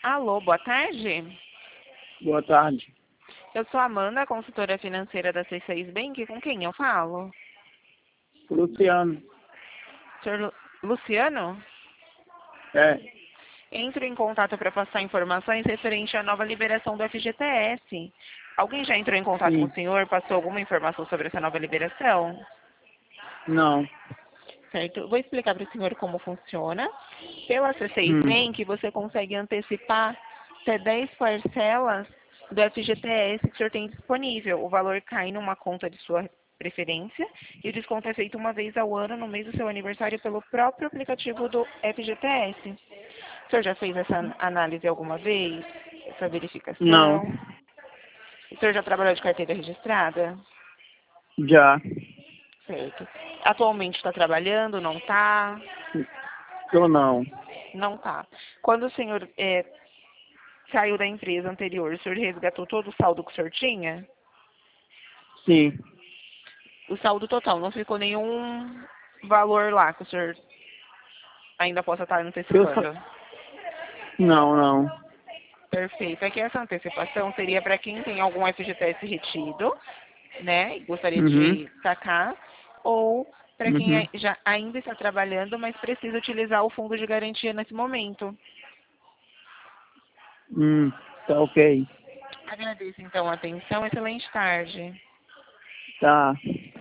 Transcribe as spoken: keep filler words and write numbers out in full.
Alô, boa tarde. Boa tarde. Eu sou a Amanda, consultora financeira da C seis Bank. Com quem eu falo? Luciano. Senhor Lu- Luciano? É. Entro em contato para passar informações referente à nova liberação do F G T S. Alguém já entrou em contato com Sim. o senhor? Passou alguma informação sobre essa nova liberação? Não. Certo? Vou explicar para o senhor como funciona. Pela C seis Hum. Bank, você consegue antecipar até dez parcelas do F G T S que o senhor tem disponível. O valor cai numa conta de sua preferência e o desconto é feito uma vez ao ano no mês do seu aniversário pelo próprio aplicativo do F G T S. O senhor já fez essa análise alguma vez? Essa Não. verificação? O senhor já trabalhou de carteira registrada? Já. Certo. Atualmente está trabalhando? Não está? Tô não. Não está. Quando o senhor é, saiu da empresa anterior, o senhor resgatou todo o saldo que o senhor tinha? Sim. O saldo total, não ficou nenhum valor lá que o senhor ainda possa estar Eu só... antecipando? Não, não. Perfeito. Aqui essa antecipação seria para quem tem algum F G T S retido, né, e gostaria Uhum. de sacar, ou para quem Uhum. ai- já ainda está trabalhando, mas precisa utilizar o fundo de garantia nesse momento. Hum. Tá ok. Agradeço então a atenção. Excelente tarde. Tá.